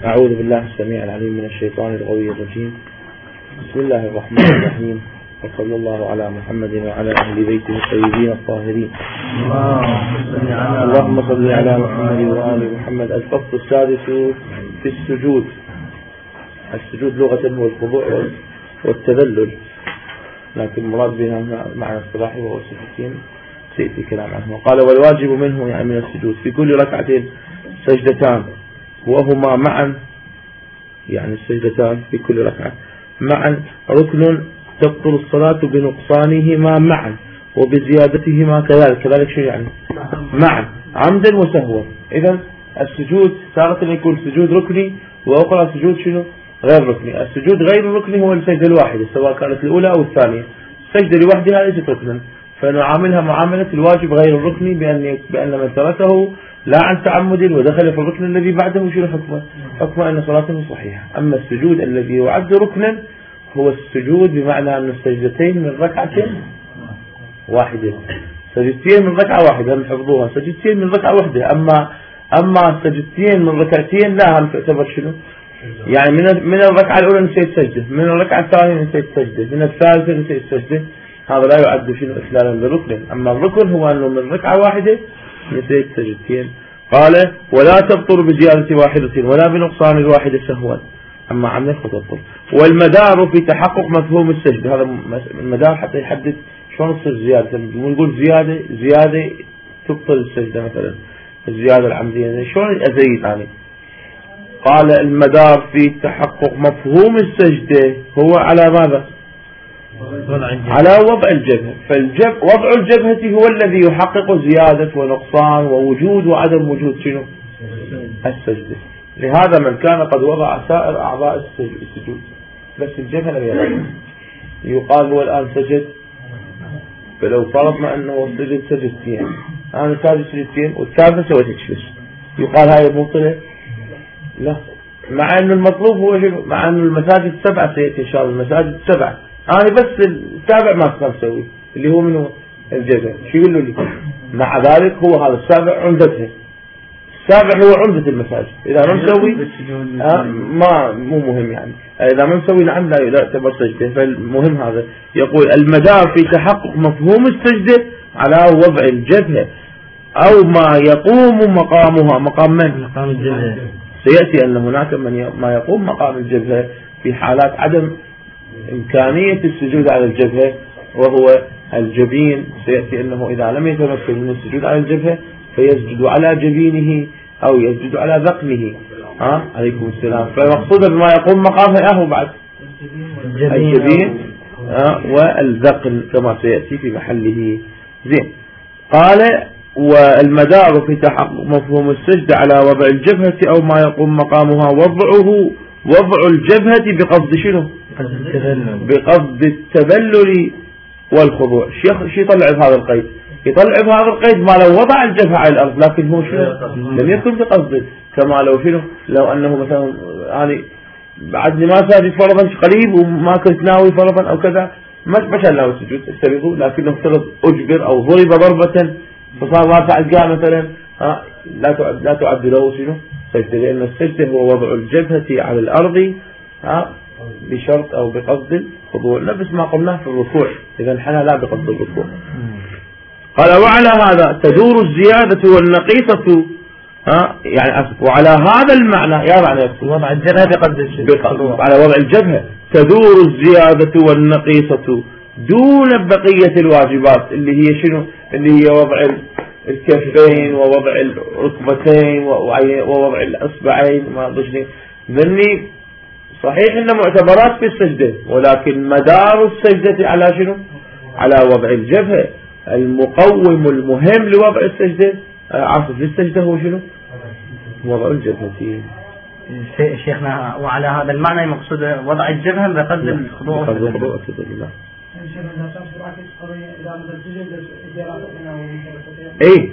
أعوذ بالله السميع العليم من الشيطان الغوي الرجيم. بسم الله الرحمن الرحيم، وصلى الله على محمد وعلى أهل بيته الطيبين الطاهرين. اللهم صل على محمد وآل محمد. الفصل السادس في السجود. السجود لغة هو الخضوع والتذلل، لكن مراد بها معنى اصطلاحي وهو السجدتين سيأتي كلام عنه. قال والواجب منه يعني من السجود في كل ركعة سجدتان وهما معا، يعني السجدتان في كل ركعة معا ركن تبطل الصلاة بنقصانهما معا وبزيادتهما كذلك شو يعني معا عمدا وسهوا. إذا السجود تارة يكون سجود ركني وأخرى سجود شنو غير ركني. السجود غير الركني هو السجدة الواحدة سواء كانت الأولى أو الثانية. السجدة لوحدها ليست ركنا، فنعاملها معاملة الواجب غير الركني بأن من تركه لا عن تعمد ودخل في الركن الذي بعده شنو حكمه؟ حكمه أن صلاته صحيحة. أما السجود الذي يعد ركنا هو السجود بمعنى أن السجدتين من ركعة واحدة، سجدتين من ركعة واحدة هم حفظوها، سجدتين من ركعة واحدة. أما السجدتين من ركعتين لا هم تعتبر شنو؟ يعني من الركعة الأولى نسيت سجدة، من الركعة الثانية نسيت سجدة، من الثالثة نسيت سجدة، هذا لا يعد شنو إخلالا بالركن. أما الركن هو أنه من ركعة واحدة نسيت سجدتين. قال ولا تبطل بزيادة واحدة ولا بنقصان الواحدة سهوا، أما عمدا فتبطل. والمدار في تحقق مفهوم السجد، هذا المدار حتى يحدد شلون تصير زيادة. نقول زيادة تبطل السجدة، مثلا الزيادة العمدية شلون أزيد يعني. قال المدار في تحقق مفهوم السجدة هو على ماذا؟ على وضع الجبهة. وضع الجبهة هو الذي يحقق زيادة ونقصان ووجود وعدم وجود شنو السجدة. لهذا من كان قد وضع سائر أعضاء السجود بس الجبهة لم يضع، يقال هو الآن سجد، فلو فرضنا أنه سجد سجدتين، أنا ساجد سجدتين والثالثة سويت تشفش، يقال هاي مبطلة؟ لا، مع أن المطلوب هو شنو؟ مع أن المساجد 7 سيأتي إن شاء الله، المساجد 7 أنا بس السابع ما أقدر أسوي اللي هو منه الجبهة. شو يقولوا لي؟ مع ذلك هو هذا السابع عمدته، السابع هو عمدة المساجد. إذا ما نسوي ما مو مهم يعني، إذا ما نسوي نعم لا يعتبر سجدة. فالمهم هذا يقول المدار في تحقق مفهوم السجدة على وضع الجبهة أو ما يقوم مقامها. مقام من؟ مقام الجبهة. سيأتي أن هناك ما يقوم مقام الجبهة في حالات عدم إمكانية السجود على الجبهة، وهو الجبين. سيأتي أنه إذا لم يتمكن من السجود على الجبهة فيسجد على جبينه أو يسجد على ذقنه. عليكم السلام. فمقصود بما يقوم مقامه هو بعد الجبين والذقن كما سيأتي في محله. زين. قال والمدار في تحقق مفهوم السجد على وضع الجبهة أو ما يقوم مقامها وضع الجبهة بقصد شنو؟ بقصد التذلل والخضوع. شو يطلع بهذا القيد؟ يطلع بهذا القيد ما لو وضع الجبهة على الأرض لكن هو شنو لم يكن بقصده، كما لو شنو لو أنه مثلا يعني بعدني ما ساجد فرضا قريب وما كنت ناوي فرضا أو كذا، مش ناوي سجود استبيضه، لكنه افترض أجبر أو ضرب ضربة فصار واسع الجاه مثلا، لا تعد له شنو سجدة، لأن السجدة هو وضع الجبهة على الأرض بشرط أو بقصد الخضوع، نفس ما قلناه في الركوع. إذا حنا لا بقصد الركوع. قال وعلى هذا تدور الزيادة والنقيصة، يعني وعلى هذا المعنى يا معنى وضع الجبهة بقصد على وضع الجبهة تدور الزيادة والنقيصة دون بقية الواجبات اللي هي شنو؟ اللي هي وضع الكفين ووضع الركبتين ووضع الأصبعين. ما ضجني ذني صحيح إن معتبرات في السجدة، ولكن مدار السجدة على شنو؟ على وضع الجبهة. المقوم المهم لوضع السجدة عصف السجدة هو شنو؟ وضع الجبهة. شيخنا وعلى هذا المعنى مقصود وضع الجبهة بقصد الخضوع. ايه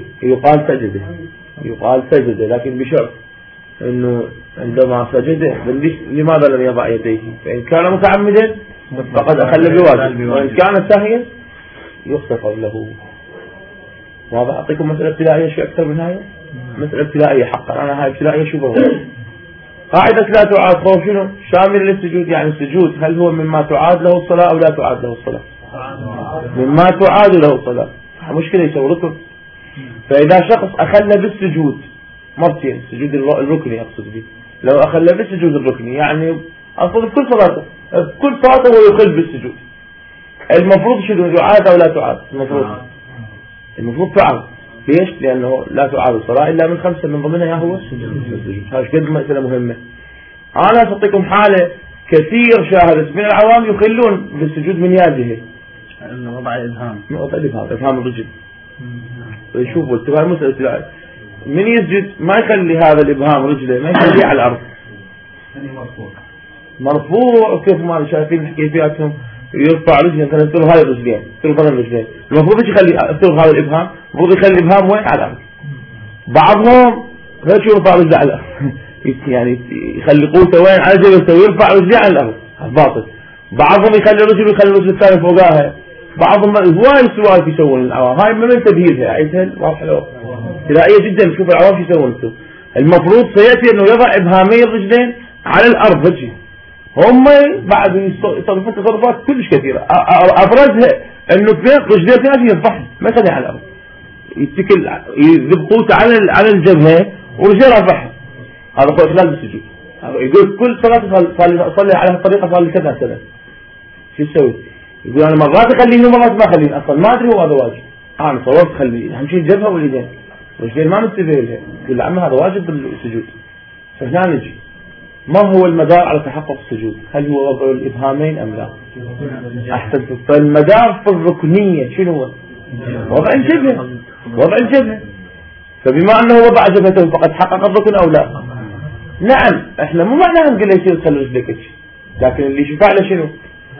يقال سجده لكن بشرط انه عندما سجده لماذا لم يضع يديه؟ فان كان متعمدا فقد اخل بواجب، وان كان ساهيا يغتفر له. واضح؟ اعطيكم مسألة ابتدائية شيء اكثر من هاي، مسألة ابتدائية حقا. انا هاي ابتدائية شو بقول قاعدة لا تعاد فهو شنو شامل للسجود. يعني السجود هل هو مما تعاد له الصلاة أو لا تعاد له الصلاة؟ مما تعاد له الصلاة. مشكلة يسوي ركن. فإذا شخص أخل بالسجود مرتين، السجود الركني أقصد به، لو أخل بالسجود الركني يعني أقصد بكل صلاته، بكل صلاته هو يخل بالسجود، المفروض شنو يعاد أو لا تعاد؟ المفروض تعاد. ليش؟ لأنه لا تعاد الصلاة إلا من 5 من ضمنها هو السجود. هذا قد مسألة مهمة. أنا أعطيكم حالة كثير شاهدت من العوام يخلون بالسجود من يده، وضع الإبهام، إبهام الرجل. يشوفوا اتباع مسألة من يسجد ما يخلي هذا الإبهام رجله، ما يخليه على الأرض، مرفوع. كيف ما شايفين كيفياتهم يرفع رجله مثلا يصير هاي الرجلين، يصير ضمن الرجلين، المفروض يخلي يصير هذا الإبهام، المفروض يخلي الإبهام وين؟ على الأرض. بعضهم غير شو يرفع رجله على الأرض يعني يخلي قوته وين؟ على جبهته ويرفع رجله على الأرض، باطل. بعضهم يخلي رجله ويخلي الرجل الثاني فوقاها. بعضهم هواي سوالف يسوون العوام، هاي من تبهيرها عيدها واضحة له ابتدائية جدا. شوف العوام شو يسوون انتم. المفروض سيأتي انه يضع ابهامي الرجلين على الارض وجهي، هم بعد يصرفون تصرفات كلش كثيرة، ابرزها انه رجلين ثلاثة يرفعها ما يخليها على الارض، يتكل يذب قوته على الجبهة ورجلين رفعها. هذا هو اخلال بالسجود. يقول كل صلاة صلي على هالطريقة صار لي كذا سنة. شو يسوي؟ يقول أنا مرات أخليه ومرات ما أخليه، أصلا ما أدري هو هذا واجب. أنا صورت خليه، أهم شيء الجبهة واليدين، والرجلين ما منتبه لها. يقول له عم هذا واجب بالسجود. فهنا نجي ما هو المدار على تحقق السجود؟ هل هو وضع الإبهامين أم لا؟ أحسنت. فالمدار في الركنية شنو هو؟ وضع الجبهة، وضع الجبهة. فبما أنه وضع جبهته فقد حقق الركن أو لا؟ نعم. إحنا مو معناها نقول له يصير خلي رجلك، لكن اللي شفع له شنو؟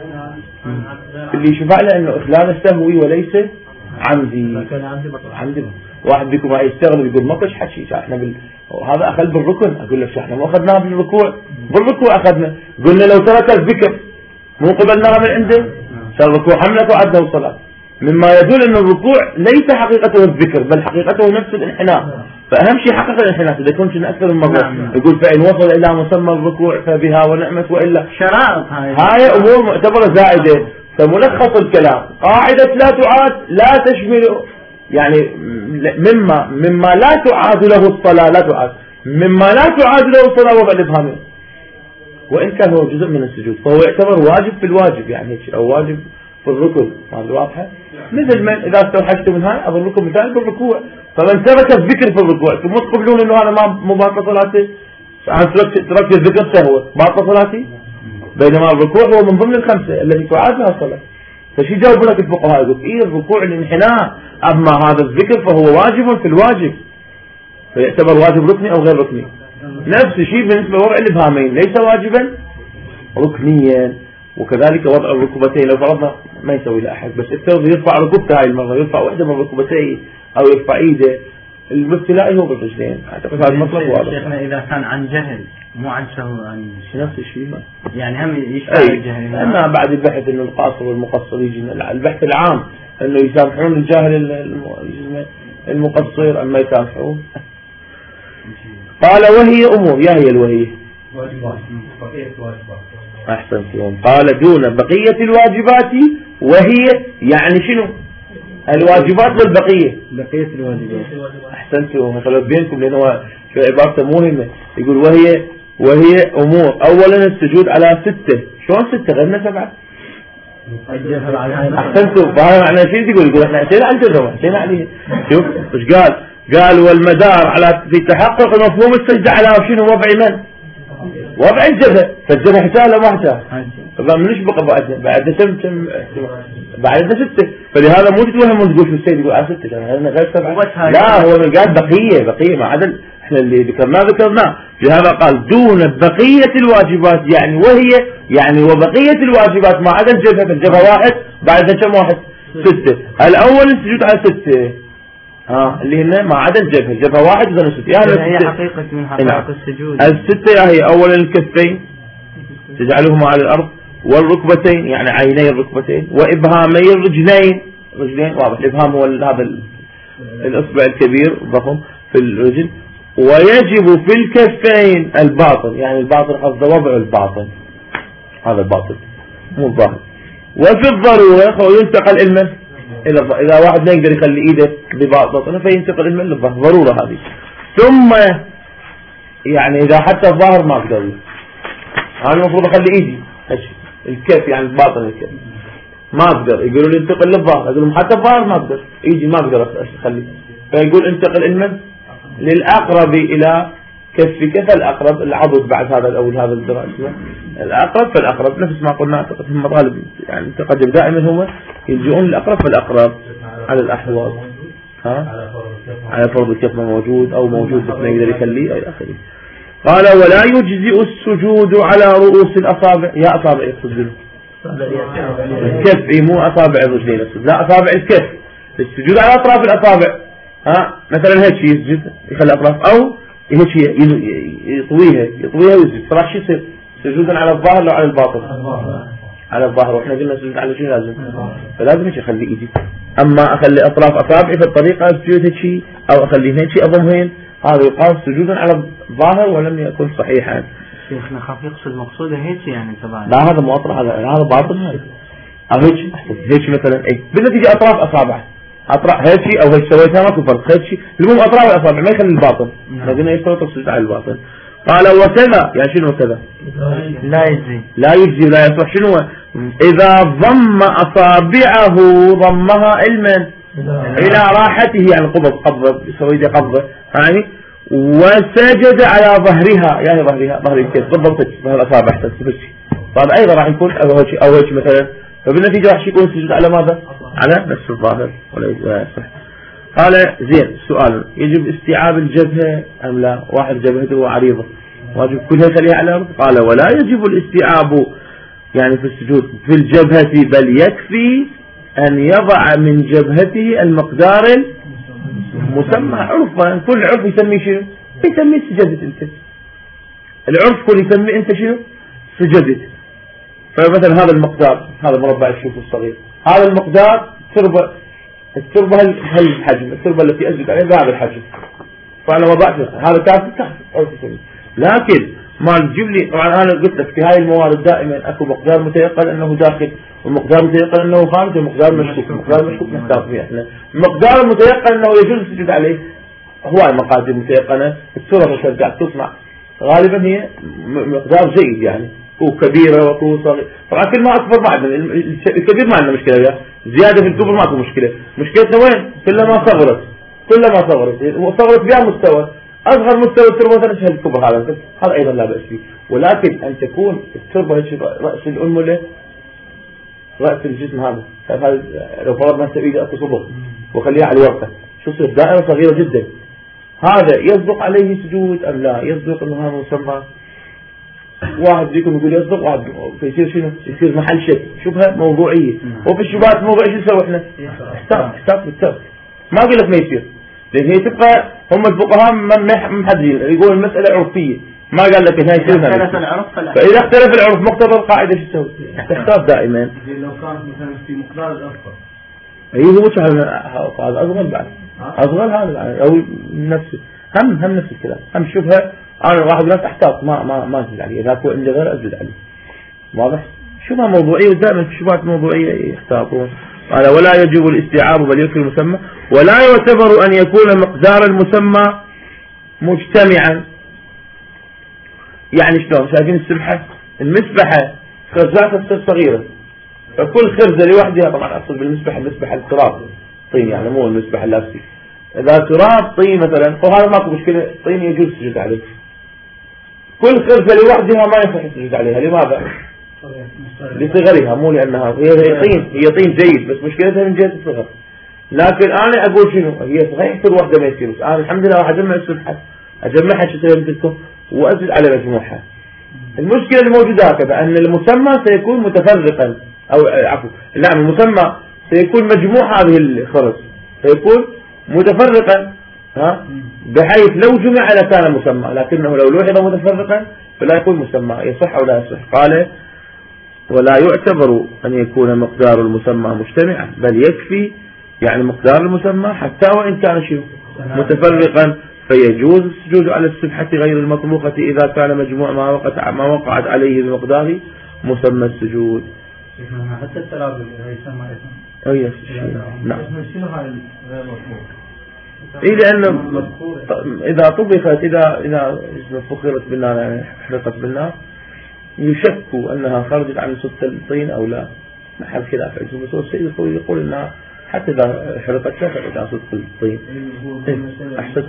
اللي يشفع له انه اخلال سهوي وليس عمدي. عمدي. واحد بيكم يستغرب يقول ما فيش حكي احنا هذا اخذ بالركن. اقول لك احنا ما اخذناه بالركوع، بالركوع اخذنا، قلنا لو ترك الذكر مو قبلناها من عنده صار الركوع حملته وعدنا الصلاه، مما يدل ان الركوع ليس حقيقته الذكر بل حقيقته نفس الانحناء. فاهم شيء حقيقه الانحناء اذا كنت اكثر من مره. يقول فان وصل الى مسمى الركوع فبها ونعمت، والا شرائط هاي امور معتبره زائده. فملخص الكلام قاعده لا تعاد لا تشمل يعني مما لا تعاد له الصلاه، لا تعاد مما لا تعاد له الصلاه وضع الابهامين، وان كان هو جزء من السجود فهو يعتبر واجب في الواجب، يعني هيك او واجب في الركن. هذا واضحه. مثل من اذا استوحشتم من هاي اظنكم مثال بالركوع، فمن ترك الذكر في الركوع ثم تقبلون انه انا ما باطل صلاتي، انا تركت الذكر سهوا باطل صلاتي، بينما الركوع هو من ضمن الخمسه التي تعاد لها الصلاه. فشي جاوب لك الفقهاء يقول ايه الركوع الانحناء، اما هذا الذكر فهو واجب في الواجب، فيعتبر واجب ركني او غير ركني. نفس الشيء بالنسبه لوضع الابهامين ليس واجبا ركنيا، وكذلك وضع الركبتين لو فرضنا ما يسوي له احد، بس افترض يرفع ركبته هاي المره، يرفع واحده من ركبتيه او يرفع ايده، الابتلاء هو بالرجلين. اعتقد هذا المطلب واضح. شيخنا اذا كان عن جهل مو عن سهو، عن نفس الشيء يعني هم يشبه الجهل. اما بعد البحث انه القاصر والمقصر يجي البحث العام انه يسامحون الجاهل المقصر اما يسامحون. قال وهي امور، يا هي الوهيه احسنتم. قال دون بقيه الواجبات، وهي يعني شنو؟ الواجبات والبقيه، بقيه الواجبات. احسنتم. خلوا بينكم لانه في عبارته مهمه. يقول وهي امور. اولا السجود على 6. شلون 6 غيرنا 7؟ احسنتم. فهذا معنى شيء يقول احنا اتينا على الجزم اتينا عليه. شوف ايش قال والمدار على في تحقق مفهوم السجده على شنو؟ وضع من؟ وضع الجبهه. فالجبهه حتى لا ما حتى فمنش بقى بعد كم بعد 6. فلهذا مو تتوهم تقول شو السيد يقول على 6 انا غير 7. لا هو قال بقيه ما عدا احنا اللي ذكرناه. لهذا قال دون بقيه الواجبات، يعني وهي يعني وبقيه الواجبات ما عدا الجبهه. فالجبهه واحد بعد كم واحد؟ 6. الاول السجود على 6 اللي هن ما عدا الجبهه. الجبهه واحد اذا 6 هي حقيقه من حقائق السجود. ال6 هي اولا الكفين تجعلهما على الارض، والركبتين يعني عيني الركبتين، وابهامي الرجلين. رجلين واضح، الابهام هو هذا الاصبع الكبير الضخم في الرجل، ويجب في الكفين الباطن، يعني الباطن قصده وضع الباطن، هذا الباطن مو الظاهر. وفي الضرورة ينتقل المن إلى الظاهر، إذا واحد ما يقدر يخلي إيده بباطنه فينتقل المن للظاهر، ضرورة هذه. ثم يعني إذا حتى الظاهر ما أقدر، أنا المفروض أخلي إيدي الكف، يعني الباطن الكف ما أقدر، يقولوا لي انتقل للظاهر، أقول لهم حتى الظاهر ما أقدر، إيدي ما أقدر أخلي، فيقول انتقل المن للأقرب إلى كفك، فالأقرب العضد بعد هذا الأول، هذا الدراسة الأقرب فالأقرب، نفس ما قلنا أعتقد هم مطالب يعني تقدم دائما هم يلجؤون للأقرب فالأقرب على الأحوال، على فرض الكف موجود أو موجود بس ما يقدر يخليه إلى آخره. قال ولا يجزئ السجود على رؤوس الأصابع، يا أصابع يقصد منه الكف، مو أصابع الرجلين، لا أصابع الكف، السجود على أطراف الأصابع، مثلا هيك يسجد يخلي أطراف، أو هيك يطويها ويسجد، فراح شو يصير سجودا على الظاهر لو على الباطن؟ على الظاهر، واحنا قلنا سجود على شيء لازم، فلازم هيك اخلي ايدي. اما اخلي اطراف اصابعي في الطريقه السجود هيك، او اخلي هيك اضمهن، هذا يقال سجودا على الظاهر ولم يكن صحيحا. شيخنا خاف يقصد مقصوده هيك يعني تبعنا، لا هذا مو اطراف، هذا باطن، هذا او هيك مثلا، اي بالنتيجه اطراف اصابع، اطراف هيك او هيك سويتها ماكو فرق، هيك المهم اطراف الاصابع ما يخلي الباطن، لكن يشترط السجود على الباطن. قال وكذا، يعني شنو كذا؟ لا يجزي لا يصح، شنو؟ إذا ضم أصابعه ضمها إلى راحته، يعني قبضة يسوي دي قبضة يعني، وسجد على ظهرها، يعني ظهر الكتف بالضبط، ظهر الأصابع تسبتش، طبعا أيضا راح يكون أو هيك مثلا، فبالنتيجة راح يكون سجد على ماذا؟ على نفس الظاهر ولا يصح. قال زين، سؤال، يجب استيعاب الجبهة أم لا؟ واحد جبهته عريضة واجب كلها يخليها على الأرض؟ قال ولا يجب الاستيعاب يعني في السجود في الجبهة، بل يكفي أن يضع من جبهته المقدار المسمى عرفا، كل عرف يسميه شنو؟ يسميه سجدت انت، العرف كل يسميه انت شنو؟ سجدت. فمثلا هذا المقدار، هذا مربع الشوك الصغير، هذا المقدار التربة هالحجم، التربة التي أسجد عليها بهذا الحجم، فأنا وضعت هذا كافي لكن ما تجيب لي، طبعا أنا قلت لك في هاي الموارد دائما أكو مقدار متيقن أنه داخل، ومقدار متيقن أنه خارج، ومقدار مشكوك، مقدار مشكوك نحتاج فيه احنا. المقدار المتيقن أنه يجوز السجود عليه، هواي مقادير متيقنة، الصورة اللي قاعد تصنع غالبا هي مقدار جيد يعني، وكبيرة وطول صغير، طبعا كل ما أكبر ما عندنا، الكبير ما عندنا مشكلة بها، زيادة في الكبر ماكو مشكلة، مشكلتنا وين؟ كلما صغرت وصغرت بها مستوى، أصغر مستوى التربة مثلا شهد الكبر، هذا أيضا لا بأس فيه، ولكن أن تكون التربة رأس الأنملة، رأس الجسم هذا لو فرضنا أنت إيده أكو صبغ وخليها على الورقة، شو يصير؟ دائرة صغيرة جدا، هذا يصدق عليه سجود أم لا؟ يصدق أنه هذا مسمى، واحد فيكم يقول يصدق، واحد فيصير شنو؟ يصير محل شك، شبهة موضوعية، وفي الشبهات موضوعية شو نسوي احنا؟ احتاط ما أقول لك ما يصير، لأن هي تبقى هم الفقهاء محددين، يقول المسألة عرفية، ما قال لك هاي يصير، فإذا اختلف العرف مقتضى القاعدة شو تسوي؟ تحتاط دائما. لو كانت مثلا في مقدار الأصغر، هو هذا أصغر بعد، أصغر هذا أو نفسه، هم نفس الكلام، هم شبهة، أنا واحد لا تحتاط ما أزد عليه، إذا كان عندي غير أزد عليه، واضح؟ شبهة موضوعية، ودائما في شبهات موضوعية يحتاطون. قال ولا يجب الاستيعاب بل يكفي المسمى، ولا يعتبر أن يكون مقدار المسمى مجتمعا، يعني شلون؟ شايفين السبحة؟ المسبحة خرزاتها تصير صغيرة، فكل خرزة لوحدها، طبعا أقصد بالمسبحة المسبحة التراب طين، يعني مو المسبحة اللاستيك، إذا تراب طين مثلا، وهذا ماكو مشكلة، طين يجوز السجود عليه، كل خرزة لوحدها ما يصح السجود عليها، لماذا؟ لصغرها، مو لأنها هي طين جيد، بس مشكلتها من جهة الصغر. لكن أنا أقول شنو؟ هي صحيح كل واحدة ما يصير، أنا الحمد لله راح أجمع السبحة، أجمعها شتى وأزل على مجموعها. المشكلة الموجودة هكذا، أن المسمى سيكون متفرقا، أو عفوا نعم، المسمى سيكون مجموع هذه الخرز سيكون متفرقا، بحيث لو جمع لكان مسمى، لكنه لو لوحظ متفرقا فلا يكون مسمى، يصح أو لا يصح. قال ولا يعتبر أن يكون مقدار المسمى مجتمعا، بل يكفي يعني مقدار المسمى حتى وإن كان شيء متفرقا، فيجوز السجود على السبحة غير المطبوخة إذا كان مجموع ما وقعت عليه بمقدار مسمى السجود. حتى الترابل يسمى أي نعم. شنو هاي غير مطبوخ؟ لأن إذا طبخت إذا فخرت بالنار يعني حرقت بالنار يشك أنها خرجت عن صدق الطين أو لا، محل خلاف عندهم. بس السيد يقول أنها حتى إذا حرقت لا خرجت عن صدق الطين. أحسن.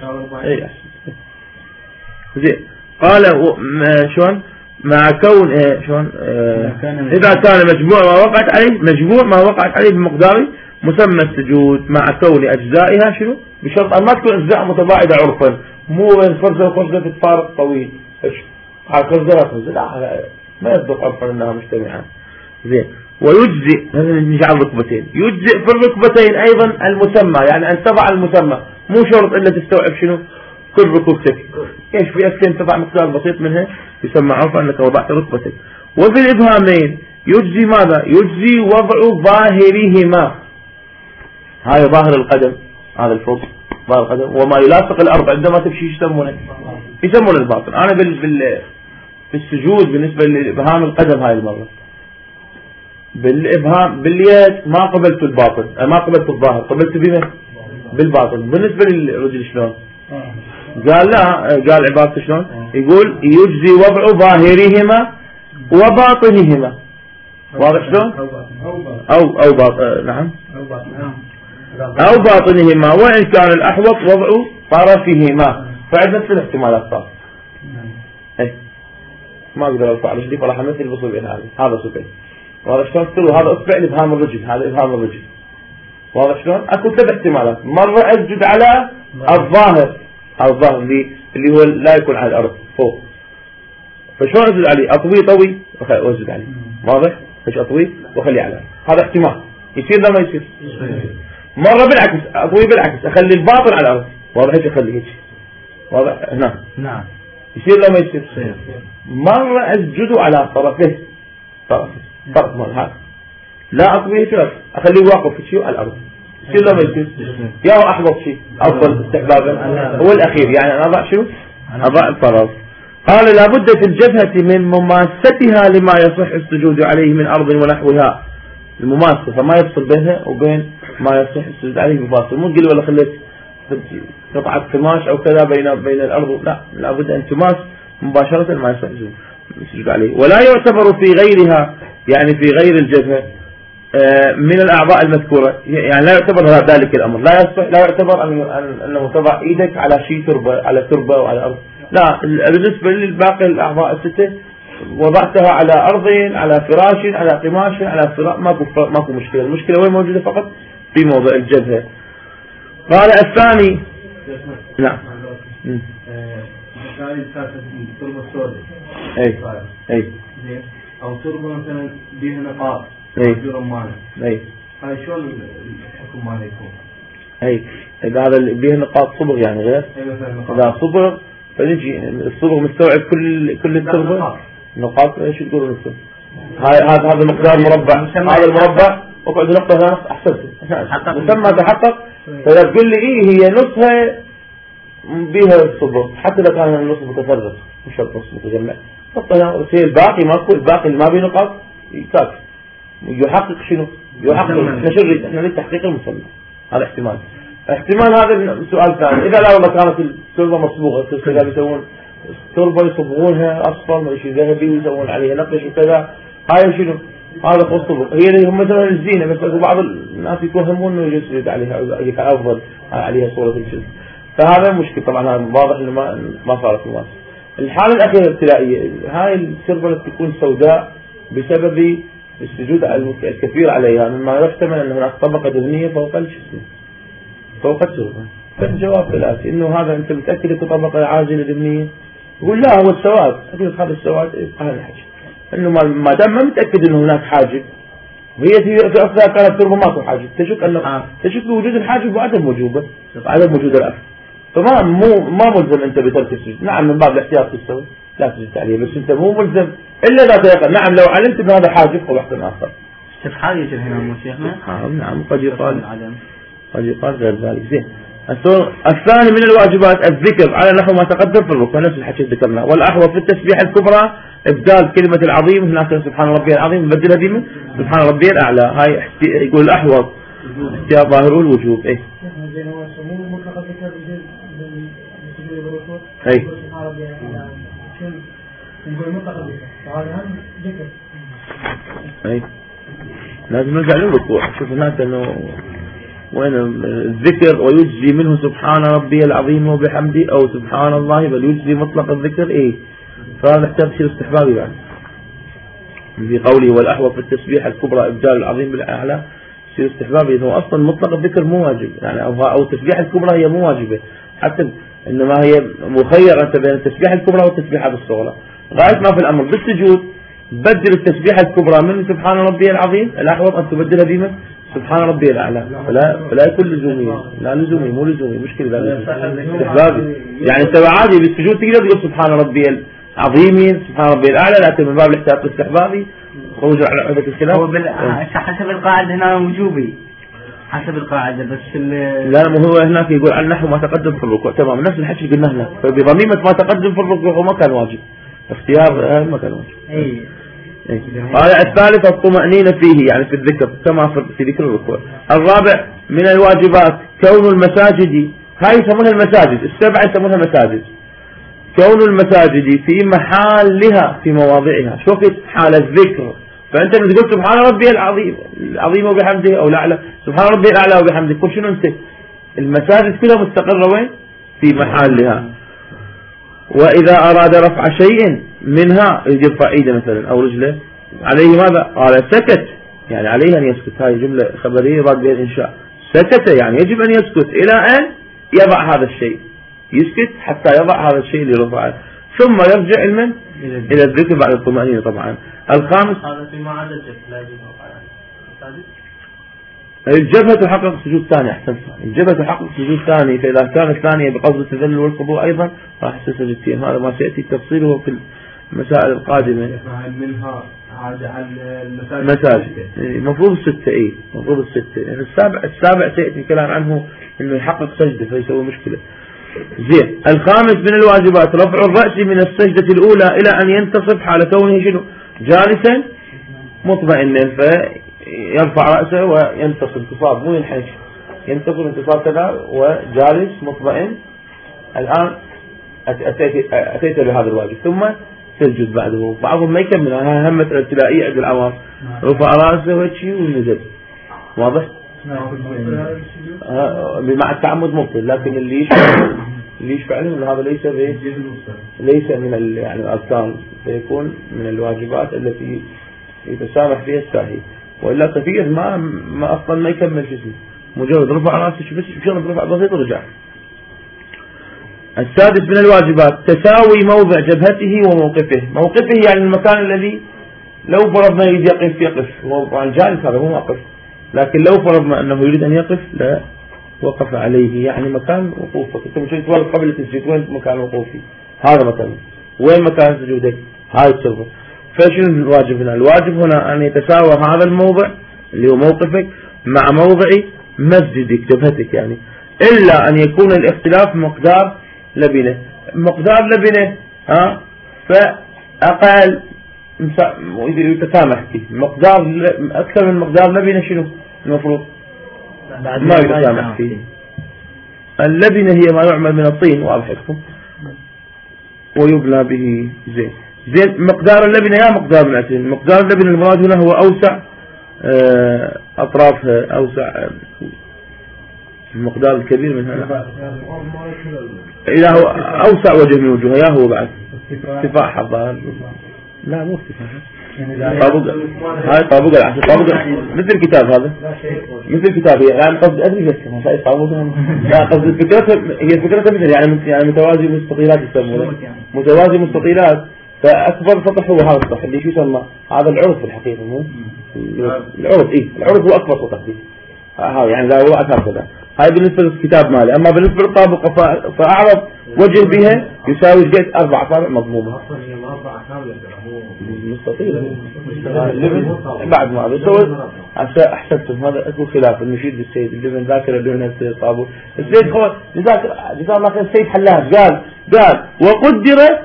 زين. قال شلون مع كون شلون إذا كان مجموع ما وقعت عليه بمقدار مسمى السجود مع كون أجزائها شنو بشرط أن ما تكون أجزاء متباعدة عرفا، مو بين فرزة وفرزة في الفارق طويل فرزة لا ما يصدق عرفا أنها مجتمعة. زين. ويجزئ نجعل ركبتين، يجزئ في الركبتين أيضا المسمى، يعني أن تضع المسمى، مو شرط إلا تستوعب شنو كل ركبتك. ايش في أسكن تضع مقدار بسيط منها يسمى عرفا أنك وضعت ركبتك. وفي الإبهامين يجزي ماذا؟ يجزي وضع ظاهرهما، هاي ظاهر القدم، هذا الفوق ظاهر القدم، وما يلاصق الأرض عندما تمشي يسمونه الباطن. أنا في السجود بالنسبة لإبهام القدم هاي المرة بالإبهام باليد ما قبلت الباطن، ما قبلت الظاهر، قبلت بما بالباطن. بالنسبة للرجل شلون؟ قال لا، قال عبارته شلون؟ يقول يجزي وضع ظاهرهما وباطنهما. واضح شلون؟ أو باطن. نعم. أو باطنهما، وإن كان الأحوط وضع طرفهما. فعندنا ثلاث احتمالات صار. ما أقدر أرفع رجلي فراح أمثل بصبعين هذا صبعي. واضح شلون؟ هذا أصبع لإبهام الرجل، هذا إبهام الرجل. واضح شلون؟ أكو ثلاث احتمالات. مرة أسجد على الظاهر، اللي هو لا يكون على الأرض فوق. فشلون أسجد عليه؟ أطوي طوي وأسجد عليه. واضح؟ فش أطوي وأخليه على الأرض. هذا احتمال يصير ده ما يصير. مرة بالعكس، أطوي بالعكس، أخلي الباطن على الأرض. واضح؟ هيك أخليه هيك. واضح؟ نعم. يصير ده ما يصير. مرة أسجد على طرفه، طرف مال هذا لا أطوي هيك، أخليه واقف في شيء على الأرض. يصير ده ما يصير. يا هو أحبط شيء أفضل استحبابا هو الأخير، يعني أنا أضع شو؟ أضع الطرف. قال لابد في الجبهة من مماستها لما يصح السجود عليه من أرض ونحوها. المماسة، فما يفصل بينها وبين ما يصح السجود عليه بفاصل. مو تقول ولا خليت قطعة قماش أو كذا بين الأرض، لا، لابد أن تماس مباشرة ما يصح السجود عليه. ولا يعتبر في غيرها، يعني في غير الجبهة من الأعضاء المذكورة، يعني لا يعتبر ذلك الأمر. لا يعتبر أنه تضع إيدك على شيء تربة، على تربة وعلى أرض. لا، بالنسبة للباقي الأعضاء الستة وضعتها على أرض، على فراش، على قماش، على فراء، ماكو مشكلة. المشكلة وين موجودة؟ فقط في موضع الجبهة. قال الثاني. نعم. تربة سوداء. أي. أو تربة مثلا بها نقاط. رمانة. هاي شلون الحكم ماله يكون؟ إذا هذا بيه نقاط صبغ يعني غير. إذا صبغ فنجي الصبغ مستوعب كل التربة نقاط. ايش تقولون انتم؟ هذا مقدار مربع، هذا المربع وقعد نقطة هنا. احسنت، مسمى تحقق. فإذا تقول لي هي نصها بها الصبغ، حتى لو كان النص متفرغ مش شرط نص متجمع، نقطة هنا وتصير الباقي ماكو، الباقي اللي ما بيه نقاط يكافي. يحقق شنو؟ يحقق نريد تحقيق المسمى. هذا احتمال هذا سؤال ثاني. إذا لا والله كانت التربة مصبوغة، إذا بيسوون تربة يصبغونها أصفر ما شيء ذهبي ويسوون عليها نقش وكذا، هاي شنو؟ هذا خصبغ. هي اللي هم مثلا الزينة، بس بعض الناس يتوهمون إنه يجسد عليها أفضل عليها صورة الجسد، فهذا مشكلة. طبعا هذا واضح إنه ما صارت مماس. الحالة الأخيرة الابتلائية، هاي التربة تكون سوداء بسبب السجود الكثير عليها، مما يحتمل أن هناك طبقة دهنية فوق الجسم، فوق التربة. فالجواب ثلاثي، إنه هذا أنت متأكد أنه طبقة عازلة دهنية؟ يقول لا، هو السواد. أقول هذا السواد هذا الحاجب، إنه ما دام ما متأكد إنه هناك حاجب، وهي في أصلها كانت تربة ماكو حاجب، تشك بوجود الحاجب وعدم وجوده، عدم وجود الأثر. فما ما ملزم أنت بترك السجود. نعم من باب الاحتياط تسوي، لا تسجد عليه، بس أنت مو ملزم إلا ذات يقين. نعم لو علمت أن هذا حاجب أو بحث آخر. استفحال يجري هنا مو شيخنا؟ نعم قد يقال غير ذلك. زين. الثاني من الواجبات الذكر على نحو ما تقدم في الركوع، نفس الحكي ذكرنا. والأحوط في التسبيح الكبرى إبدال كلمة العظيم، هناك سبحان ربي العظيم نبدلها بما سبحان ربي الأعلى. هاي يقول الأحوط اختيار ظاهر الوجوب. اي اي لازم نرجع للركوع. شوف هناك انه وين الذكر ويجزي منه سبحان ربي العظيم وبحمده او سبحان الله، بل يجزي مطلق الذكر. ايه فهذا يحتاج شيء استحبابي بعد في قوله والأحوط في التسبيح الكبرى إبدال العظيم بالأعلى، شيء استحبابي. إنه أصلا مطلق الذكر مو واجب يعني، أو التسبيح الكبرى هي مو واجبة حتى، إنما هي مخيرة بين التسبيح الكبرى والتسبيحات الصغرى. غاية ما في الأمر بالسجود بدل التسبيح الكبرى من سبحان ربي العظيم، الأحوط أن تبدلها بما سبحان ربي الأعلى. فلا يكون لزومية، لا لزومي مو لزومي، مشكلة لا استحبابي. يعني أنت عادي بالسجود تقدر تقول سبحان ربي العظيم سبحان ربي الأعلى، لكن من باب الاحتياط الاستحبابي خروج على عهدة الخلاف. هو حسب القاعدة هنا وجوبي حسب القاعدة، بس لا هو هناك يقول عن نحو ما تقدم في الركوع. تمام نفس الحكي اللي قلنا هنا، فبضميمة ما تقدم في الركوع هو ما كان واجب، اختيار ما كان واجب. قال الثالث الطمأنينة فيه يعني في الذكر كما في ذكر الركوع. الرابع من الواجبات كون المساجد، هاي يسمونها المساجد السبعة يسمونها مساجد، كون المساجد في محلها في مواضعها. شو في حال الذكر؟ فأنت لما تقول سبحان ربي العظيم وبحمده أو الأعلى سبحان ربي الأعلى وبحمده، كل شنو أنت المساجد كلها مستقرة وين؟ في محلها. وإذا أراد رفع شيء منها يرفع ايده مثلا أو رجله، عليه ماذا؟ قال سكت، يعني عليه أن يسكت. هاي جملة خبرية يراد بها الإنشاء. سكت يعني يجب أن يسكت إلى أن يضع هذا الشيء، يسكت حتى يضع هذا الشيء اللي رفعه، ثم يرجع إلى الذكر بعد الطمأنينة. طبعا الخامس هذا فيما عدا الجبهة لا يجب الجبهة تحقق سجود ثاني. أحسن الجبهة تحقق سجود ثاني، فإذا كانت الثانية بقصد التذلل والخضوع أيضا راح تسجد فيهم. هذا ما سيأتي تفصيله في المسائل القادمة. منها عادة على المساجد المفروض الستة. إيه المفروض الستة، يعني السابع سيأتي الكلام عنه إنه يحقق سجدة فيسوي مشكلة. زين. الخامس من الواجبات رفع الرأس من السجدة الأولى إلى أن ينتصب حال كونه شنو؟ جالسا مطمئنا، فيرفع رأسه وينتصب انتصاب مو ينحنش، ينتصب انتصاب كذا وجالس مطمئن. الآن أتيت بهذا الواجب ثم تسجد بعده. بعضهم ما يكمل، أهم مسألة ابتدائية عند العوام، رفع رأسه وشي ونزل. واضح؟ مع التعمد مبطل، لكن اللي يشفع له هذا ليس من يعني الأركان، فيكون من الواجبات التي يتسامح فيها الساهي. وإلا كثير ما أصلا ما يكمل جسمه، مجرد رفع رأسه بس مجرد رفع بسيط ورجع. السادس من الواجبات تساوي موضع جبهته وموقفه. موقفه يعني المكان الذي لو فرضنا يريد يقف موضع الجالس، هذا مو موقف، لكن لو فرضنا أنه يريد أن يقف لا وقف عليه، يعني مكان وقوفك. أنت مش تقول قبل التسجيل وين مكان وقوفي؟ هذا مكان. وين مكان سجودك؟ هاي التربة. فشنو الواجب هنا؟ الواجب هنا أن يتساوى هذا الموضع اللي هو موقفك مع موضع مسجدك جبهتك، يعني إلا أن يكون الاختلاف مقدار لبنة. مقدار لبنة فأقل يتسامح فيه. مقدار أكثر من مقدار لبنة شنو المفروض؟ ما يتسامح فيه. اللبنة هي ما يعمل من الطين، واضح لكم، ويبلى به زين. مقدار اللبنة يا مقدار العسل. مقدار اللبنة المراد هنا هو أوسع أطرافها، أوسع المقدار الكبير من هنا، إذا هو أوسع وجه من وجهها، يا هو بعد ارتفاع حظها. لا مو ارتفاع، هاي طابق العسل، طابق مثل الكتاب هذا، مثل الكتاب هي يعني قصد أدري بس هاي طابق. لا قصد الفكرة هي فكرة مثل يعني متوازي مستطيلات يسمونه، متوازي مستطيلات. فأكبر سطح هو هذا السطح اللي شو يسمى؟ هذا العرض في الحقيقة، مو العرض. العرض هو أكبر سطح فيه. يعني إذا وضعت هكذا هاي بالنسبة للكتاب مالي. أما بالنسبة للطابقة فأعرض وجه بها يساوي جيت 4 أصابع مضمومة. أصلا هي 4 كاملة مستطيل بعد ما بسوي أحسبتم هذا أكو خلاف المشير بالسيد اللبن ذاكر اللبن الطابو السيد هو جزاه الله خير. السيد حلاج قال وقدر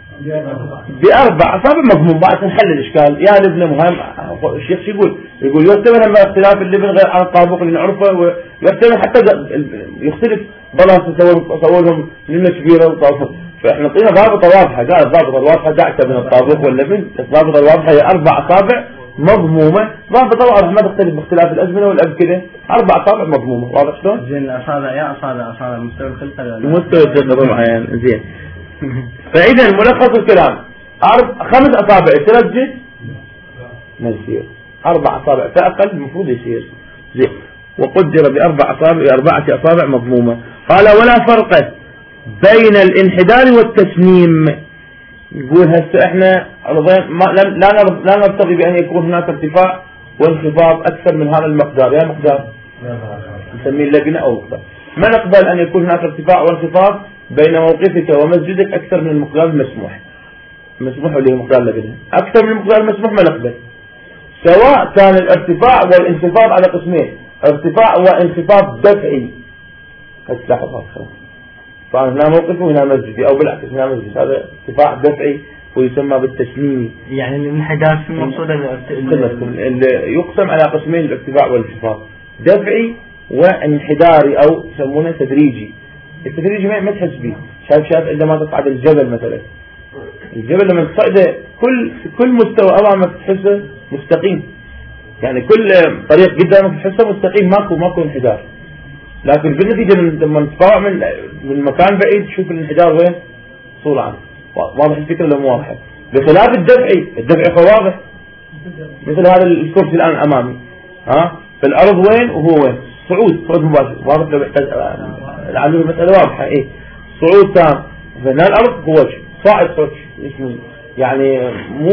ب4 أصابع مضموم. بعد نحل الإشكال يا لبن مهم. الشيخ يقول يحتمل أن اختلاف اللبن غير عن الطابق اللي نعرفه ويحتمل حتى يختلف بلاص يصورهم لبنة كبيرة وطابق. فإحنا نعطينا ضابطة واضحة. قال الضابطة الواضحة دعت من الطابق واللبن. الضابطة الواضحة هي 4 أصابع مضمومة. ضابطة واضحة ما تختلف باختلاف الأزمنة والأمكنة. 4 أصابع مضمومة. واضح شلون؟ زين الأصابع يا أصابع مستوى الخلطة مستوى الخلطة طبعا زين. فإذا ملخص الكلام 5 أصابع ترجد ما يصير. 4 أصابع فأقل المفروض يصير زين. وقدر ب4 أصابع مضمومة. قال ولا فرق بين الانحدار والتسنيم. يقول هسه احنا لا نرتضي بأن يكون هناك ارتفاع وانخفاض أكثر من هذا المقدار. يا مقدار نسميه اللبنة أو مقدار. ما نقبل أن يكون هناك ارتفاع وانخفاض بين موقفك ومسجدك أكثر من المقدار المسموح. اللي هو مقدار اللبنة أكثر من المقدار المسموح ما نقبل. سواء كان الارتفاع والانخفاض على قسمين. ارتفاع وانخفاض دفعي. هتلاحظ فهنا موقفه هنا مسجدي أو بالعكس هنا مسجد. هذا ارتفاع دفعي ويسمى بالتسنيمي. يعني الانحدار شو المقصود؟ يقسم على قسمين الارتفاع والانخفاض دفعي وانحداري أو يسمونه تدريجي. التدريجي ما تحس به. شايف عندما تصعد الجبل مثلا. الجبل لما تصعده كل مستوى أمامك تحسه مستقيم. يعني كل طريق قدامك تحسه مستقيم ماكو انحدار. لكن بالنتيجة لما تطلع من مكان بعيد تشوف الانحدار وين صورة عنه. واضح الفكرة ولا مو واضحة؟ بخلاف الدفعي واضح. مثل هذا الكرسي الآن أمامي فالأرض وين وهو وين. صعود مباشر. واضح لو يحتاج العلوم المسألة واضحة. صعود تام. فهنا الأرض هو صاعد يعني مو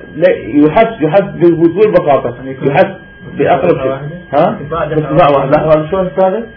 يحس بكل بساطة. يحس بأقرب شيء. ارتفاع واحد. لحظة شو هذا؟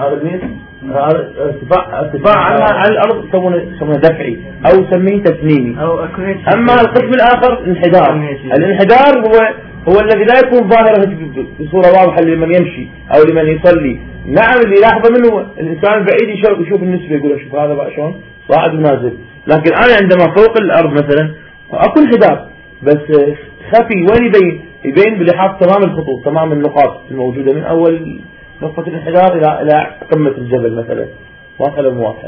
ارتفاع على الأرض يسمونه دفعي أو يسميه تسنيمي. أما القسم الآخر الانحدار هو الذي لا يكون ظاهرا بصورة واضحة لمن يمشي أو لمن يصلي. نعم اللي يلاحظه منه الإنسان البعيد يشوف النسبة يقول شوف هذا بقى شلون صاعد ونازل. لكن أنا عندما فوق الأرض مثلا أكو انحدار بس خفي. وين يبين بلحاظ تمام الخطوط تمام النقاط الموجودة من أول نقطة الانحدار إلى قمة الجبل مثلا. واضحة مو واضحة؟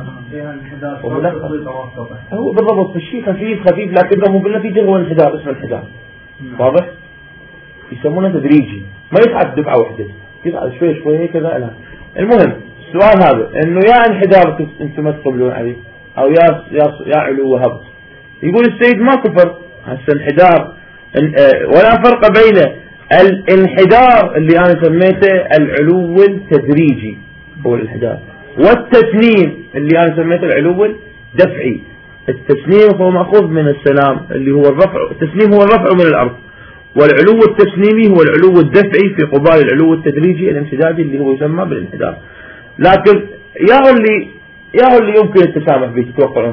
هو بالضبط الشيء خفيف لكنه بالنتيجة هو انحدار. اسمه انحدار. واضح؟ يسمونه تدريجي. ما يصعد دفعة واحدة يصعد شوي كذا. لا المهم السؤال هذا انه يا انحدار انتم ما تقبلون عليه او يا علو وهبط. يقول السيد ما كفر. هسه انحدار ولا فرق بين الانحدار اللي انا سميته العلو التدريجي هو الانحدار والتسنيم اللي انا سميته العلو الدفعي. التسنيم هو مأخوذ من السلام اللي هو الرفع. التسنيم هو الرفع من الارض. والعلو التسنيمي هو العلو الدفعي في قبال العلو التدريجي الامتدادي اللي هو يسمى بالانحدار. لكن يا اللي يمكن التسامح به تتوقعون؟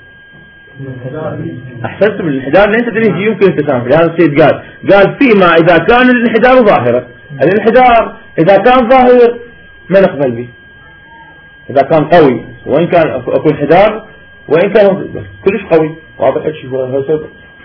أحسنتم. الانحدار ليس تدريجي يمكن التسامح. لهذا السيد قال فيما إذا كان الانحدار ظاهرا. الانحدار إذا كان ظاهر ما نقبل به. إذا كان قوي وإن كان أكو انحدار وإن كان كلش قوي. واضح الشيء.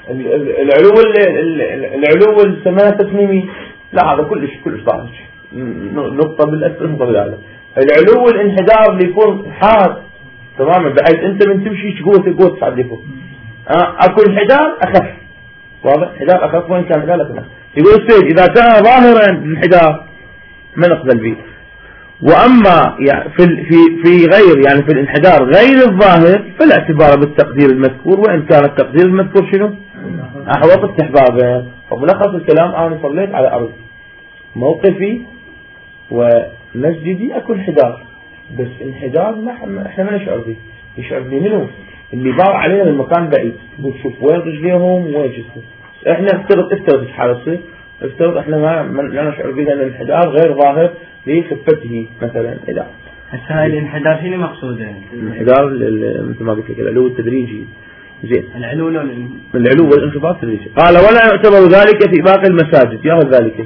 العلو السماء التسنيمي لا هذا كلش ضعيف. نقطة بالأسفل نقطة بالأعلى. العلو الانحدار اللي يكون حاد تماما بحيث انت من تمشي قوة تصعد لفوق. اكو انحدار اخف. واضح؟ انحدار اخف وين كان انحدار اخف. يقول السيد اذا كان ظاهرا الانحدار ما نقبل به. واما يعني في غير يعني في الانحدار غير الظاهر فلا اعتبار بالتقدير المذكور وان كان التقدير المذكور شنو؟ احوط استحبابه. فملخص الكلام انا صليت على ارض موقفي ومسجدي اكو انحدار بس انحدار احنا ما نشعر به. يشعر به منه اللي بار علينا من مكان بعيد. تشوف وين رجليهم وين جسمهم. احنا افترض حالة تصير افترض احنا لا نشعر به لأن الانحدار غير ظاهر لخفته مثلا. إذا هسه هاي الانحدار شنو مقصوده يعني؟ الانحدار مثل ما قلت لك العلو التدريجي. زين. العلو والانخفاض التدريجي. قال ولا يعتبر ذلك في باقي المساجد. ياخذ ذلك.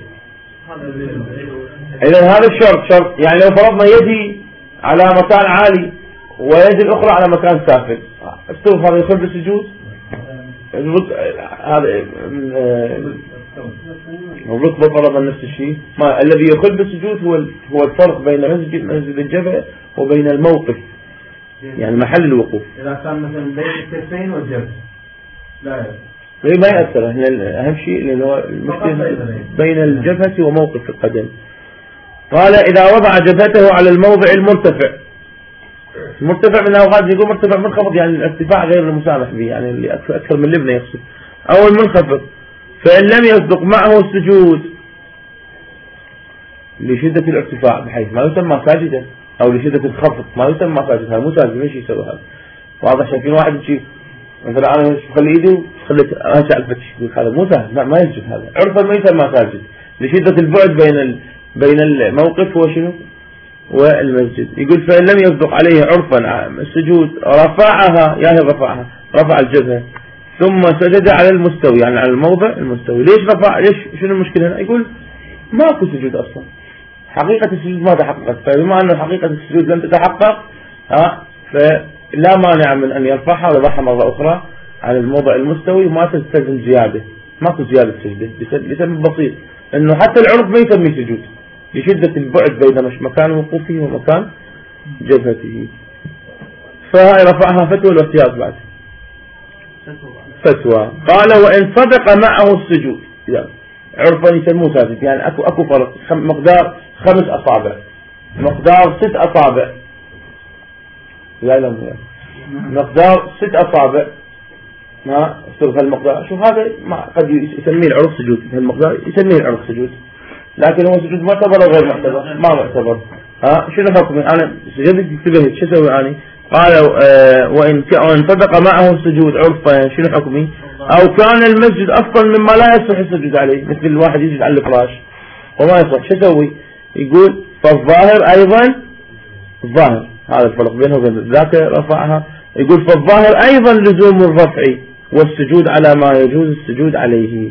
إذا هذا الشرط يعني لو فرضنا يدي على مكان عالي ويدي الأخرى على مكان سافل، استوى هذا يدخل بالسجود؟ هذا الركبة فرضا نفس الشيء. ما الذي يدخل بالسجود هو الفرق بين منزل الجبهة وبين الموقف، يعني محل الوقوف. إذا كان مثلا بين الكفين والجبهة لا ما يأثر. أهم شيء اللي هو بين الجبهة وموقف القدم. قال إذا وضع جبهته على الموضع المرتفع. المرتفع من الأوقات يقول مرتفع منخفض، يعني الارتفاع غير المسامح به، يعني اللي أكثر من اللبنة يقصد، أو المنخفض. فإن لم يصدق معه السجود لشدة الارتفاع بحيث ما يسمى ساجدا، أو لشدة الخفض ما يسمى ساجدا، هذا مو ساجد، مش يسوي هذا. واضح؟ شايفين واحد يجي مثلا أنا خلي إيدي خليت أرجع الفتش، يقول هذا مو ساجد، ما يسجد، هذا عرفا ما يسمى ساجد لشدة البعد بين الموقف وشنو والمسجد. يقول فإن لم يصدق عليه عرفا السجود رفعها، يعني رفع الجبهة ثم سجد على المستوي، يعني على الموضع المستوي. ليش رفع؟ ليش؟ شنو المشكلة هنا؟ يقول ماكو سجود أصلا، حقيقة السجود ما تحققت. فبما أن حقيقة السجود لم تتحقق فلا مانع من أن يرفعها ويضعها مرة أخرى على الموضع المستوي، وما تستلزم زيادة، ماكو زيادة سجدة لسبب بسيط، إنه حتى العرف ما يسمي سجود لشدة البعد بين مكان وقوفه ومكان جبهته. فهاي رفعها فتوى والاحتياط بعد فتوى. قال وإن صدق معه السجود، عرفا يسموه ساجد، يعني أكو فرق، مقدار 5 أصابع، مقدار 6 أصابع، لا مقدار 6 أصابع، ما استغفر المقدار. شوف هذا قد يسميه العرف سجود، المقدار يسميه العرف سجود، لكن هو سجود معتبر أو غير معتبر؟ ما معتبر. شنو حكمي؟ أنا سجدت انتبهت شو أسوي أنا؟ قال وإن صدق معه السجود عرفا شنو حكمي؟ أو كان المسجد أفضل مما لا يصح السجود عليه، مثل الواحد يسجد على الفراش وما يصح، شو أسوي؟ يقول فالظاهر أيضا، الظاهر هذا الفرق بينه وبين ذاك رفعها. يقول فالظاهر أيضا لزوم الرفع والسجود على ما يجوز السجود عليه.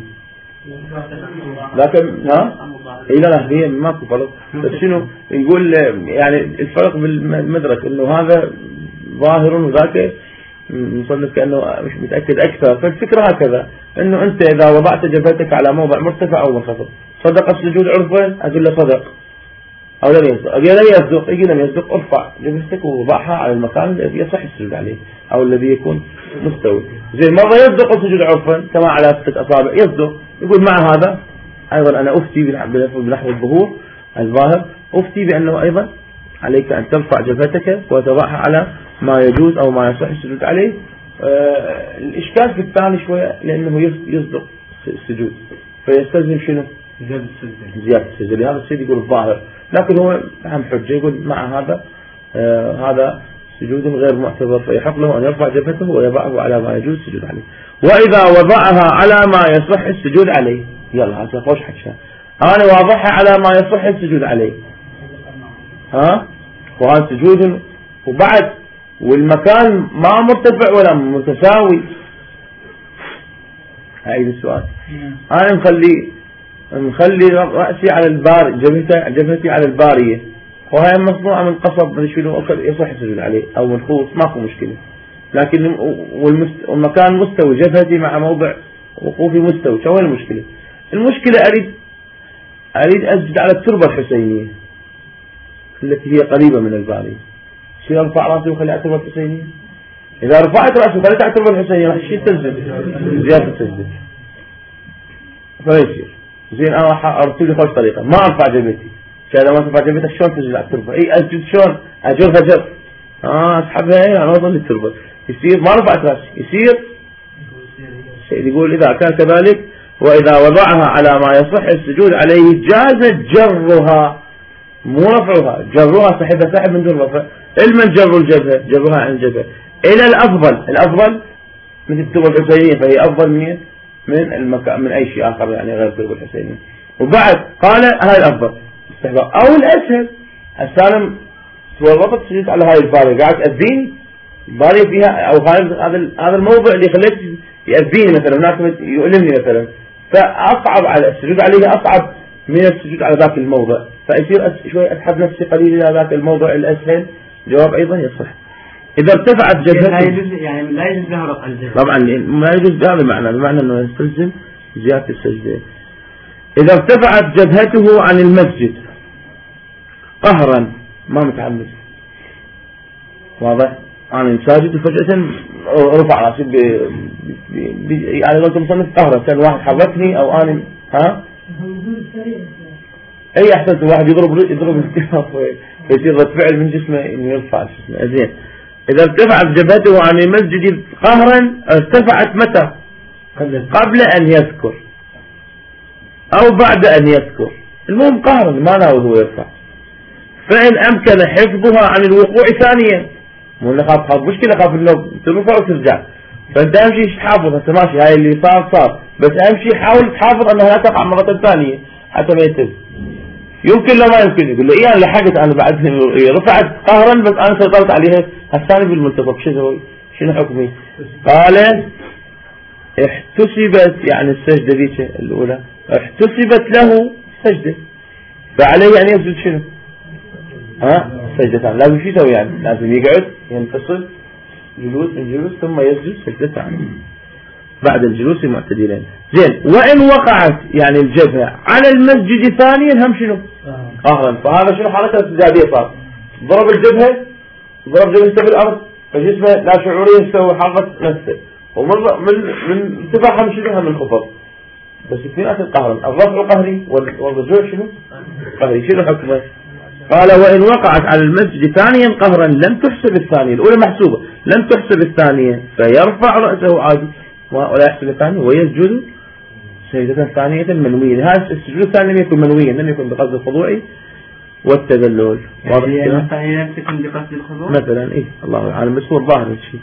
لكن لا هي ماكو فرق. بس شنو يقول؟ يعني الفرق بالمدرك انه هذا ظاهر وذاك مصنف كأنه مش متأكد أكثر. فالفكرة هكذا، انه انت اذا وضعت جبهتك على موضع مرتفع او منخفض صدق السجود عرفا؟ اقول له صدق او لم يصدق. اقول لم يصدق، يقول لم يصدق ارفع جبهتك ووضعها على المكان الذي يصح السجود عليه او الذي يكون مستوي. زين مرة يصدق السجود عرفا كما على 6 أصابع يصدق، يقول مع هذا أيضا أنا أفتي بنحو الظهور الظاهر، أفتي بأنه أيضا عليك أن ترفع جبهتك وتضعها على ما يجوز أو ما يصح السجود عليه. الإشكال في الثاني شوية لأنه يصدق السجود فيستلزم شنو؟ زيادة السجود. لهذا الشيء يقول الظاهر، لكن هو أهم حجة يقول مع هذا هذا سجود غير معتبر، فيحق له أن يرفع جبهته ويضعه على ما يجوز السجود عليه. وإذا وضعها على ما يصح السجود عليه، يلا هذا خوش حكي، أنا واضحها على ما يصح السجود عليه، وهذا سجود وبعد والمكان ما مرتفع ولا متساوي. هاي السؤال. أنا مخلي رأسي على البار، جبهتي على البارية، وهي مصنوعة من قصب من شنو يصح السجود عليه أو من خوص، ماكو مشكلة. لكن والمكان مستوي، جبهتي مع موضع وقوفي مستوي، شو هي المشكلة؟ المشكلة أريد أسجد على التربة الحسينية التي هي قريبة من البارية. شو أرفع رأسي وخلي على التربة الحسينية؟ إذا رفعت رأسي وخليت على التربة الحسينية راح يصير تنزل زيادة السجدة، فيصير زين. أنا راح أرتب لي خوش طريقة، ما أرفع جبهتي. إذا ما ترفع جبهتك شلون تسجد على التربة؟ أسجد شلون؟ أجرها جر، أسحبها أنا أوصل للتربة، يصير ما رفعت رأسي، يصير شيء. يقول إذا كان كذلك وإذا وضعها على ما يصح السجود عليه جاز جرها، مو رفعها، جرها سحب من دون رفع. علما جر الجبهة، جرها عن الجبهة إلى الأفضل مثل التربة الحسينية، فهي أفضل من من المكان من أي شيء آخر يعني غير قرب الحسينية. وبعد قال هاي الأفضل استحباب أو الأسهل السالم توظفت السجود على هاي البارية قاعد تأذيني البارية فيها أو هذا الموضع اللي خليت يأذيني مثلا هناك يؤلمني مثلا فأصعب على السجود عليه أصعب من السجود على ذاك الموضع فيصير شوي أسحب نفسي قليل إلى ذاك الموضع الأسهل. جواب أيضا يصح. إذا ارتفعت جبهته لا يجوز يعني لا يجوز له رفع الجبهة طبعا ما يجوز بهذا المعنى بمعنى أنه يستلزم زيادة السجدة. إذا ارتفعت جبهته عن المسجد قهرا ما متعمد واضح أنا ساجد وفجأة رفع راسي يعني لو مصنف قهرا كان واحد حركني أو أنا أي أحسن واحد يضرب يصير رد فعل من جسمه إنه يرفع جسمه. زين إذا ارتفعت جبهته عن المسجد قهرا ارتفعت متى؟ قبل أن يذكر أو بعد أن يذكر المهم قهرا ما له هو يرفع. فإن أمكن حفظها عن الوقوع ثانيا مو اللي خاف مشكلة خاف إنه ترفع وترجع فأنت أهم شيء حافظ أنت ماشي هاي اللي صار بس أهم شيء حاول تحافظ أنها لا تقع مرة ثانية حتى ما ينتهي. يمكن لو ما يمكن يقول له إيه لحقت أنا بعد رفعت قهرا بس أنا سيطرت عليها الثاني بالمنتصف شنو حكمي؟ قال احتسبت يعني السجدة ذيك الأولى احتسبت له سجدة فعليه أن يسجد شنو؟ سجدتان لازم شو يسوي يعني لازم يقعد ينتصل جلوس من جلوس ثم يسجد سجدتان بعد الجلوس معتدلين. زين وإن وقعت يعني الجبهة على المسجد ثانيا هم شنو قهرا فهذا شنو حالته استجابية صار ضرب الجبهة ضرب جبهته بالأرض فجسمه لا شعوريا يسوي حركة نفسه من ارتفاع هم شنو من خفض بس اثنين القهر الرفع قهري والرجوع شنو قهري. شنو حكمه؟ قال وإن وقعت على المسجد ثانيا قهرا لم تحسب الثانية الأولى محسوبة لم تحسب الثانية فيرفع رأسه عادي ولا يحسب الثانية ويسجد سجدة ثانية منوية. هذا السجود الثاني لم يكن منويا لم يكن بقصد الخضوع والتذلل يعني الثانية لم تكن بقصد الخضوع مثلا الله أعلم بس هو الظاهر الشيء.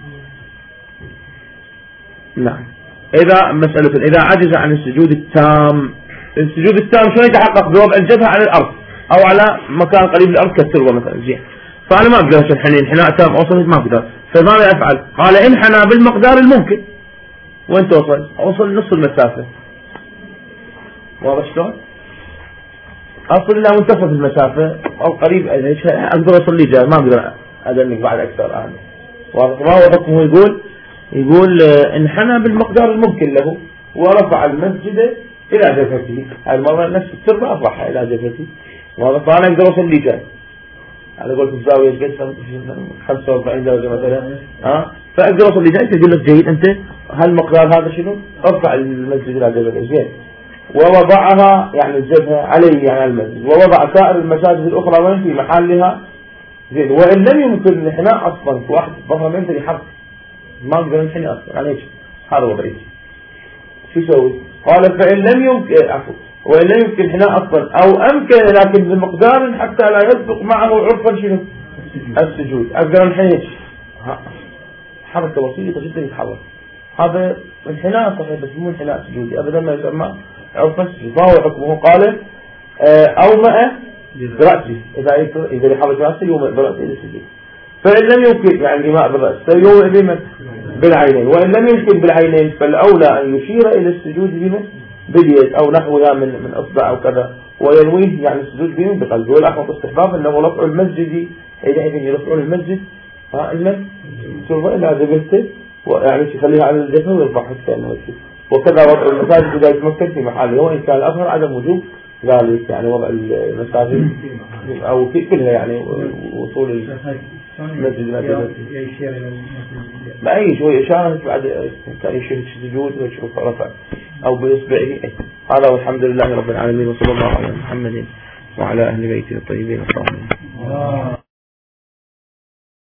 نعم. إذا مسألة إذا عجز عن السجود التام شلون يتحقق بوضع الجبهة على الأرض أو على مكان قريب للأرض كالتربة مثلا. زين فأنا ما أقدر انحناء تام أوصل ما أقدر فماذا أفعل؟ قال انحنى بالمقدار الممكن. وين توصل؟ أوصل نص المسافة. واضح شلون؟ أصل إلى منتصف المسافة أو قريب أقدر أوصل لي جاي ما أقدر أدنك بعد أكثر أنا. واضح ما هو حكمه يقول انحنى بالمقدار الممكن له ورفع المسجد إلى جبهته. هاي المرة نفس التربة أرفعها إلى جبهته. واضح فأنا أقدر أوصل لي جاي على قولة الزاوية قد 45 درجة مثلا فأقدر أوصل لي جاي تقول لك جيد أنت هالمقدار هذا شنو ارفع المسجد إلى جبهته. زين ووضعها يعني الجبهة عليه يعني المسجد ووضع سائر المساجد الأخرى وين في محلها. زين وإن لم يمكن الانحناء أصلا واحد ظهر ما يمكن يحرك ما أقدر انحني أصلا عليه هذا وضعي شو يسوي؟ قال فإن لم يمكن وإن لم يمكن انحناء أصلا أو أمكن لكن بمقدار حتى لا يسبق معه عرفا شنو السجود أقدر انحني حركة بسيطة جدا يتحرك هذا انحناء صحيح بس مو انحناء سجودي أبدا ما يسمى عرفا السجود. فهو حكمه قال أومأ برأسه إذا يحرك رأسه يومأ برأسه للسجود. فإن لم يمكن يعني الإيماء بالرأس فيومئ بمن بالعينين وإن لم يمكن بالعينين فالأولى أن يشير إلى السجود بمن باليد أو نحوها من أصبع أو كذا وينويه يعني السجود بمن بقلبه. والأحمد استحباب أنه رفع المسجد حينئذ يرفعون المسجد إلا ترفع إلى جبهته ويعني يخليها على الجبهة ويرفعها كأنه مسجد. وكذا وضع المساجد إذا يتمكن في محله وإن كان الأظهر عدم وجوب ذلك يعني وضع المساجد أو كلها يعني وصول المسجد ما أي شوية إشارة بعد كان يشوف السجود ويشوف رفع أو بإصبعه. هذا والحمد لله رب العالمين وصلى الله على محمد وعلى أهل بيته الطيبين الطاهرين.